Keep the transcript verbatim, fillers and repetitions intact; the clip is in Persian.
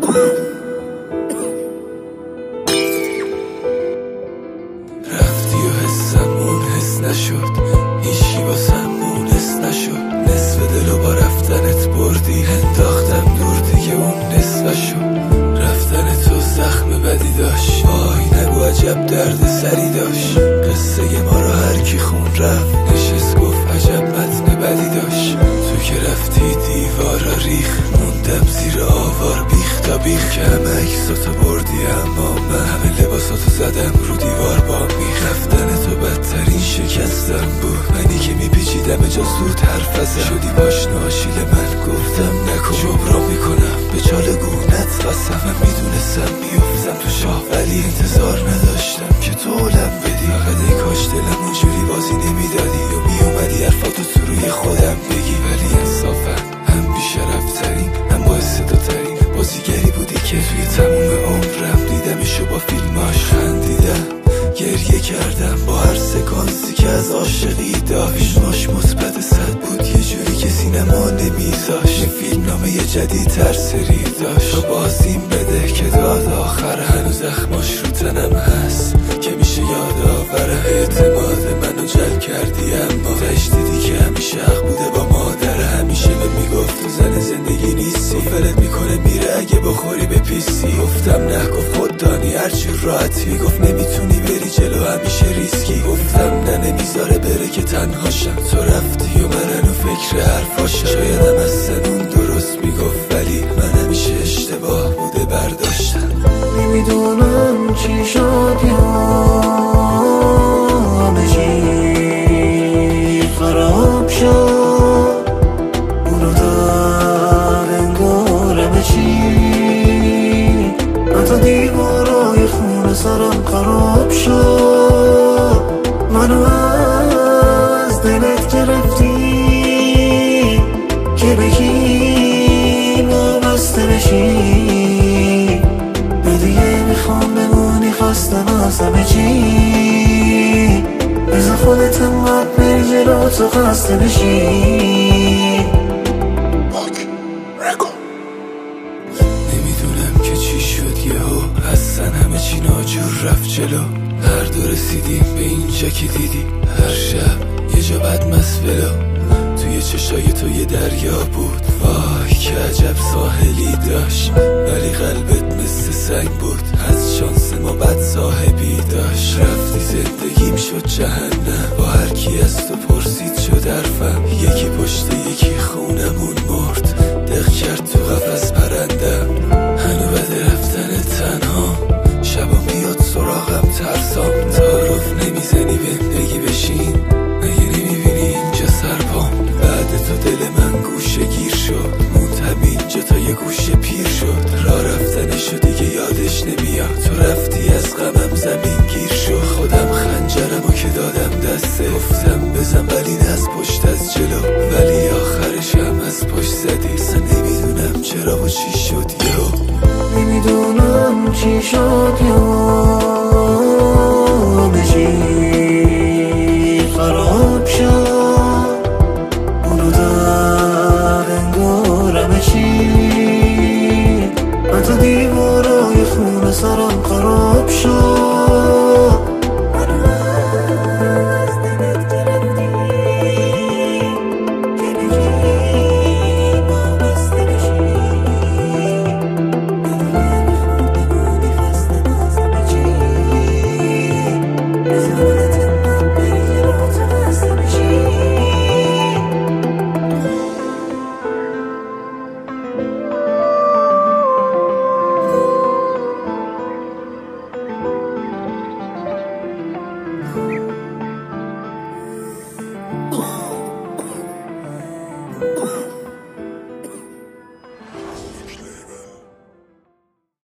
رفتی و حسمون حس نشد، هیچی واسم مونس نشد. نصف دلو با رفتنت بردی، انداختم دور دیگه اون نصف شد. رفتن تو زخم بدی داشت، آی نگو عجب درد سری داشت. قصه ما رو هر کی خون رفت، نشست گفت عجب متن بدی داشت. تو که رفتی دیوارا ریخ، موندم زیر آوار بیخ تا بیخ. که همه عکساتو بردی اما من همه لباساتو زدم رو دیوار با میخ. رفتن تو بدترین شکستم بود، منی که میپیچیدم جا زود حرف ازم. شدی پاشنه آشیل من، گفتم نکن جبران میکنم به چال گونت قسم. من میدونستم میافتم تو شاه ولی انتظار نداشتم که تو علم بدی. فقط ای کاش دلم اونجوری بازی نمیدادی و میومدی حرفاتو تو روی خودم بگی. ولی انصافا هم بیشرفترین هم با استعدادترین بازیگری بودی که توی تموم عمرم دیدمشو با فیلماش. خندیدم گریه کردم با هر سکانسی که از عاشقی داشت. فیلماش مثبت صد بود، یه جوری که سینما نمیذاش. فیلم نامه جدید تر سری داشت، تو بازیم بده که داد آخر. هنوز زخماش رو تنم هست که میشه یاد آوره. اعتماد منو جلب کردی اما تش دیدی که همیشه حق بوده با مادر. همیشه به میگفت تو زن زندگی نیستی، فلت میکنه میره اگه بخوری به پیستی. گفتم نه، گفت خود دانی هرچی راحتی. گفت نمیتونی بری جلو همیشه ریسکی. گفتم نه نمیذاره بره که تنهاشم. تو رفتی و من هنو فکر حرفاشم. شایدم از سنون درست میگفت ولی من همیشه اشتباه بوده برداشتم. نمیدونم چی شد همه چی خراب شد. اونو در انگار همه چی حتی دیوارای خونه سرم خراب شد. منو از دلت گرفتی که بگی وابسته بشی. دیگه میخوام بمونی خواستم از همه چی. بذار خودت انقدر بری جلو تو خسته بشی. نمیدونم که چی شد یهو اصلا همه چی ناجور رفت جلو. هر دو رسیدیم به اینجا که دیدی هر شب یه جا بد مسولو. توی چشای تو یه دریا بود، وای که عجب ساحلی داشت. ولی قلبت مثل سنگ بود، از شانس ما بد صاحبی داشت. رفتی زندگیم شد جهنم، با هر کی از تو پرسید شد حرفم. یکی پشت یکی خونمون مرد، دق کرد تو قفس پرندم. هنو بده رفتن تنها، شبا میاد سراغم ترسام. تعارف نمیزنی بهم بگی بشین، مگه نمیبینی اینجا سرپام. بعد تو دل من گوشه گیر شد، موند همینجا تا یه گوشه پیر شد. راه رفتنشو دیگه یادش نمیاد، تو رفتی از غمم زمین گیر شد. خودم خنجرمو که دادم دسته، گفتم بزن ولی نه از پشت از جلو. ولی آخرش هم از پشت زدی، اصلا نمیدونم چرا و چی شد یهو. نمیدونم چی شد همه چی خراب شد. اونو در انگار همه چی حتی دیوارای خونه سرم خراب